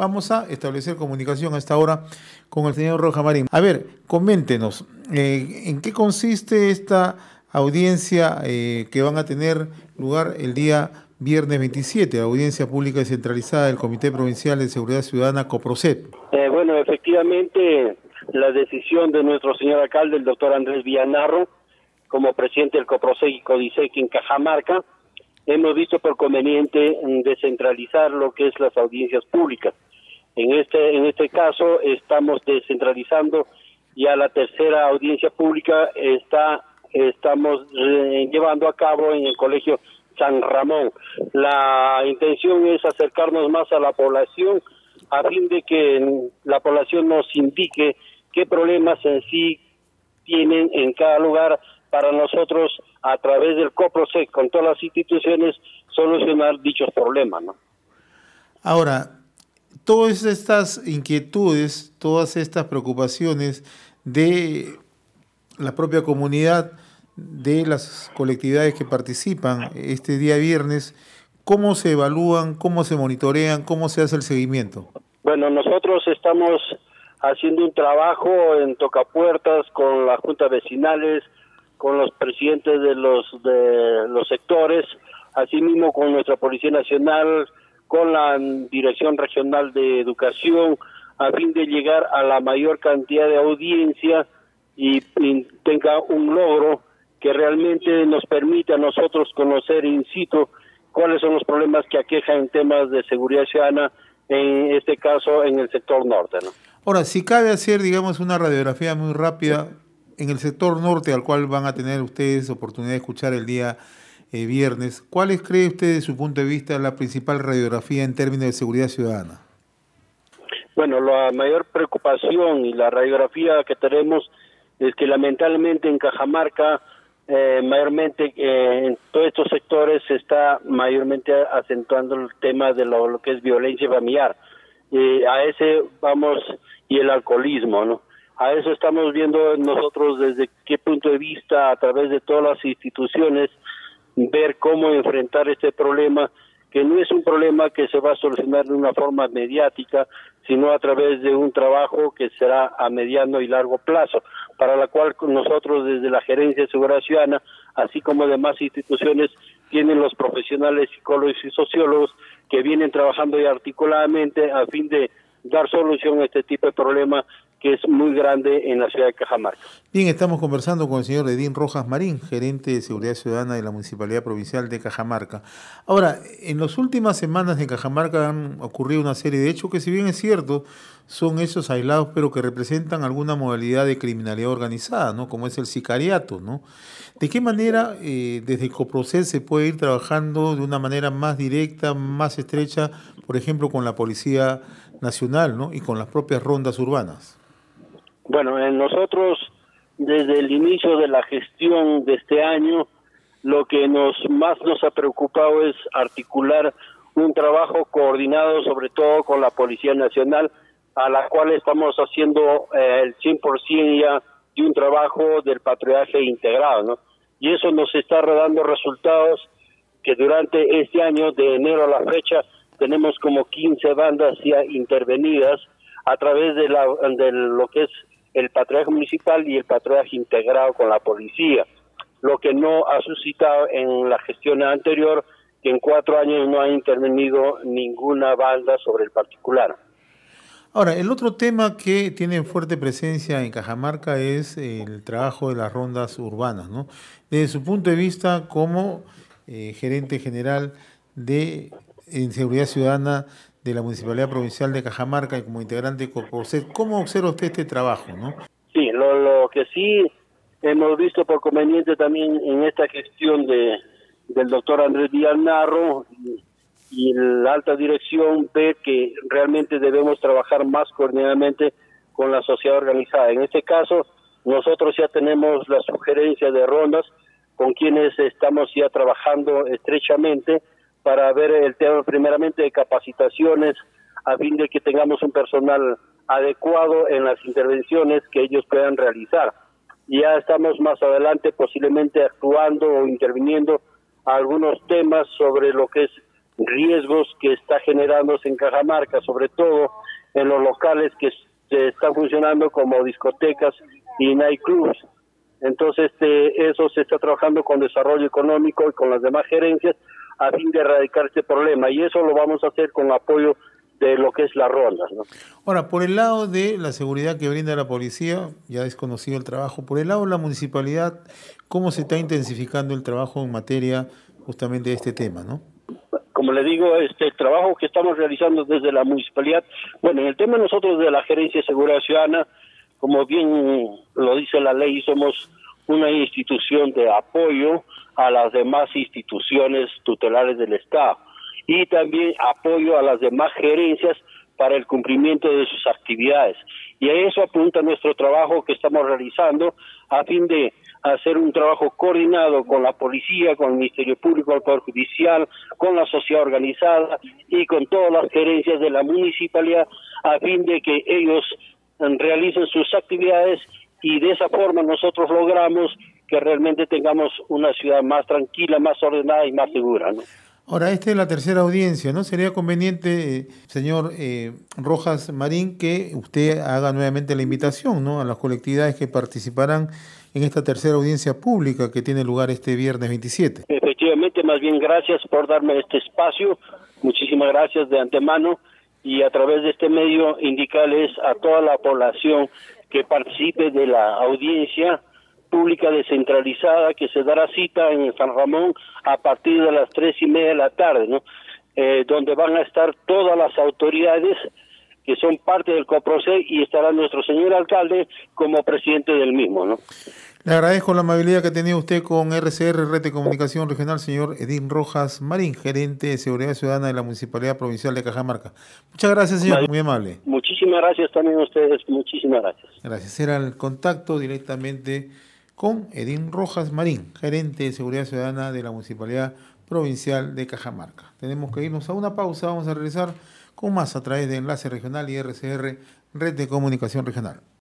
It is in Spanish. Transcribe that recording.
Vamos a establecer comunicación a esta hora con el señor Rojas Marín. A ver, coméntenos, ¿en qué consiste esta audiencia que van a tener lugar el día viernes 27, audiencia pública descentralizada del Comité Provincial de Seguridad Ciudadana, COPROSEC? Bueno, efectivamente, la decisión de nuestro señor alcalde, el doctor Andrés Villanarro, como presidente del COPROSEC y CODISEC en Cajamarca, hemos visto por conveniente descentralizar lo que es las audiencias públicas. En este caso estamos descentralizando ya la tercera audiencia pública, estamos llevando a cabo en el Colegio San Ramón. La intención es acercarnos más a la población a fin de que la población nos indique qué problemas en sí tienen en cada lugar para nosotros, a través del COPROSEC, con todas las instituciones, solucionar dichos problemas, ¿no? Ahora, todas estas inquietudes, todas estas preocupaciones de la propia comunidad, de las colectividades que participan este día viernes, ¿cómo se evalúan, cómo se monitorean, cómo se hace el seguimiento? Bueno, nosotros estamos haciendo un trabajo en tocapuertas con las juntas vecinales, con los presidentes de los sectores, asimismo con nuestra Policía Nacional, con la Dirección Regional de Educación, a fin de llegar a la mayor cantidad de audiencia y tenga un logro que realmente nos permita a nosotros conocer in situ cuáles son los problemas que aquejan en temas de seguridad ciudadana, en este caso en el sector norte, ¿no? Ahora, si cabe hacer, digamos, una radiografía muy rápida en el sector norte, al cual van a tener ustedes oportunidad de escuchar el día viernes, ¿cuáles cree usted, desde su punto de vista, la principal radiografía en términos de seguridad ciudadana? Bueno, la mayor preocupación y la radiografía que tenemos es que lamentablemente en Cajamarca, mayormente en todos estos sectores se está mayormente acentuando el tema de lo que es violencia familiar. A ese vamos, y el alcoholismo, ¿no? A eso estamos viendo nosotros desde qué punto de vista, a través de todas las instituciones, ver cómo enfrentar este problema, que no es un problema que se va a solucionar de una forma mediática, sino a través de un trabajo que será a mediano y largo plazo, para la cual nosotros desde la Gerencia de Seguridad Ciudadana, así como demás instituciones, tienen los profesionales psicólogos y sociólogos que vienen trabajando ya articuladamente a fin de dar solución a este tipo de problema que es muy grande en la ciudad de Cajamarca. Bien, estamos conversando con el señor Edín Rojas Marín, gerente de Seguridad Ciudadana de la Municipalidad Provincial de Cajamarca. Ahora, en las últimas semanas en Cajamarca han ocurrido una serie de hechos que, si bien es cierto, son hechos aislados, pero que representan alguna modalidad de criminalidad organizada, ¿no? Como es el sicariato, ¿no? ¿De qué manera desde el COPROSEC se puede ir trabajando de una manera más directa, más estrecha, por ejemplo, con la Policía Nacional, ¿no? Y con las propias rondas urbanas? Bueno, nosotros desde el inicio de la gestión de este año, lo que más nos ha preocupado es articular un trabajo coordinado, sobre todo con la Policía Nacional, a la cual estamos haciendo el 100% ya de un trabajo del patrullaje integrado, ¿no? Y eso nos está dando resultados que durante este año, de enero a la fecha, tenemos como 15 bandas ya intervenidas a través de lo que es el patrullaje municipal y el patrullaje integrado con la policía, lo que no ha suscitado en la gestión anterior, que en 4 años no ha intervenido ninguna banda sobre el particular. Ahora, el otro tema que tiene fuerte presencia en Cajamarca es el trabajo de las rondas urbanas, ¿no? Desde su punto de vista como gerente general de Seguridad Ciudadana de la Municipalidad Provincial de Cajamarca y como integrante de COPROSEC, ¿cómo observa usted este trabajo, no? Sí, lo que sí hemos visto por conveniente también en esta gestión del doctor Andrés Villanarro y la alta dirección ve que realmente debemos trabajar más coordinadamente con la sociedad organizada. En este caso, nosotros ya tenemos la sugerencia de rondas con quienes estamos ya trabajando estrechamente para ver el tema primeramente de capacitaciones a fin de que tengamos un personal adecuado en las intervenciones que ellos puedan realizar. Ya estamos más adelante posiblemente actuando o interviniendo a algunos temas sobre lo que es riesgos que está generándose en Cajamarca, sobre todo en los locales que se están funcionando como discotecas y nightclubs. Entonces, eso se está trabajando con desarrollo económico y con las demás gerencias a fin de erradicar este problema, y eso lo vamos a hacer con apoyo de lo que es la ronda, ¿no? Ahora, por el lado de la seguridad que brinda la policía, ya desconocido el trabajo, por el lado de la municipalidad, ¿cómo se está intensificando el trabajo en materia justamente de este tema, no? Como le digo, el trabajo que estamos realizando desde la municipalidad, bueno, en el tema nosotros de la Gerencia de Seguridad Ciudadana, como bien lo dice la ley, somos una institución de apoyo a las demás instituciones tutelares del Estado y también apoyo a las demás gerencias para el cumplimiento de sus actividades. Y a eso apunta nuestro trabajo que estamos realizando a fin de hacer un trabajo coordinado con la policía, con el Ministerio Público, el Poder Judicial, con la sociedad organizada y con todas las gerencias de la municipalidad a fin de que ellos realicen sus actividades y de esa forma nosotros logramos que realmente tengamos una ciudad más tranquila, más ordenada y más segura, ¿no? Ahora, esta es la tercera audiencia, ¿no? Sería conveniente, señor Rojas Marín, que usted haga nuevamente la invitación, ¿no?, a las colectividades que participarán en esta tercera audiencia pública que tiene lugar este viernes 27. Efectivamente, más bien gracias por darme este espacio, muchísimas gracias de antemano, y a través de este medio indicarles a toda la población que participe de la audiencia pública descentralizada que se dará cita en San Ramón a partir de las 3:30 de la tarde, ¿no? Donde van a estar todas las autoridades que son parte del COPROCE y estará nuestro señor alcalde como presidente del mismo, ¿no? Le agradezco la amabilidad que ha tenido usted con RCR, Red de Comunicación Regional, señor Edín Rojas Marín, gerente de Seguridad Ciudadana de la Municipalidad Provincial de Cajamarca. Muchas gracias, señor, muy amable. Muchísimas gracias también a ustedes, muchísimas gracias. Gracias. Era el contacto directamente con Edín Rojas Marín, gerente de Seguridad Ciudadana de la Municipalidad Provincial de Cajamarca. Tenemos que irnos a una pausa, vamos a regresar con más a través de Enlace Regional y RCR, Red de Comunicación Regional.